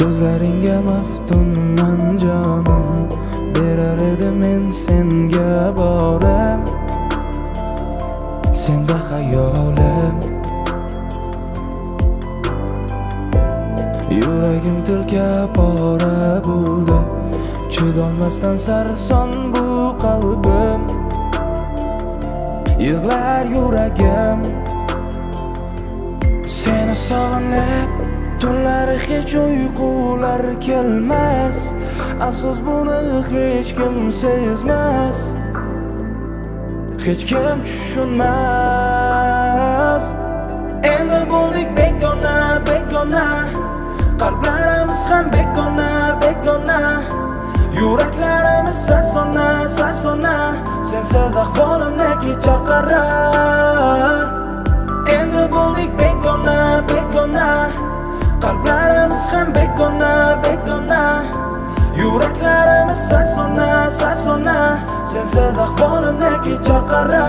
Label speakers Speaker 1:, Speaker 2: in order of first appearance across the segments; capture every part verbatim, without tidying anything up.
Speaker 1: So'zlaringga maftunman jonim, berar edim men senga borim, senda xayolim. Yuragim tilka pora bo'ldi, chidolmasdan sarson bu qalbim. Yig'lar yuragim seni sog'inib, tunlari hech uyqular kelmas. Afsus buni hech kim sezmas, hech kim tushunmas. Endi bo'ldik begona, begona, qalblarimiz ham begona, begona. Yuraklarimiz sasona, sasona, sensiz ahvolimni kechar qara. Endi bo'ldik begona, begona, qalblarimiz ham begona, begona. Yuraklarimiz sasona, sasona, sensiz ahvolimni kechar qara.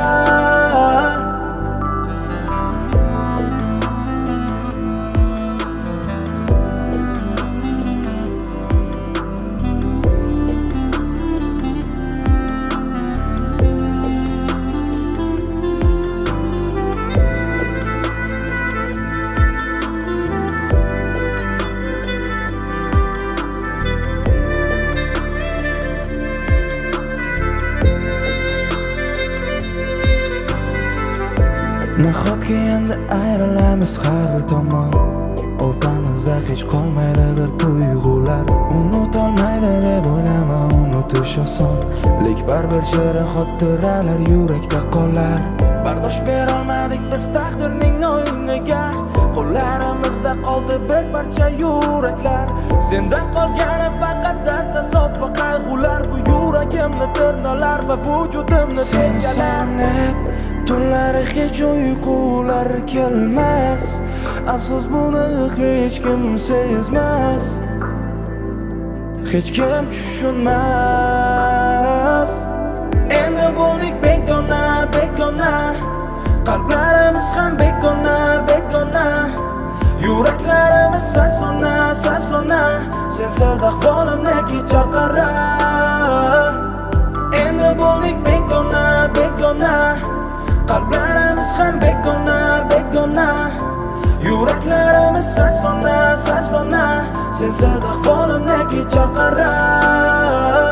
Speaker 1: Nahotki endi ayrilamiz har tomon, o'rtamizda hech qolmaydi bir tuyg'ular. Unutolmaydi deb o'ylama, unutish oson, lek baribir shirin xotiralar yurakda qolar. Bardosh berolmadik biz taqdirning o'yiniga, qo'llarimizda qoldi bir parcha yuraklar. Sendan qolgani faqat dard, azob va qayg'ular. Bu yuragimni tirnolar va vujudimni tergalar. Tunlari hech uyqular kelmas, afsus buni hech kim sezmas, hech kim tushunmas. Endi bo'ldik begona, begona, qalblarimiz ham begona, begona. Yuraklarimiz sasona, sasona, sensiz ahvolimni kechar qara. Endi bo'ldik begona, begona, qalblarimiz ham begona, begona. Yuraklarimiz sasona, sasona, sensiz ahvolimni kechar qara.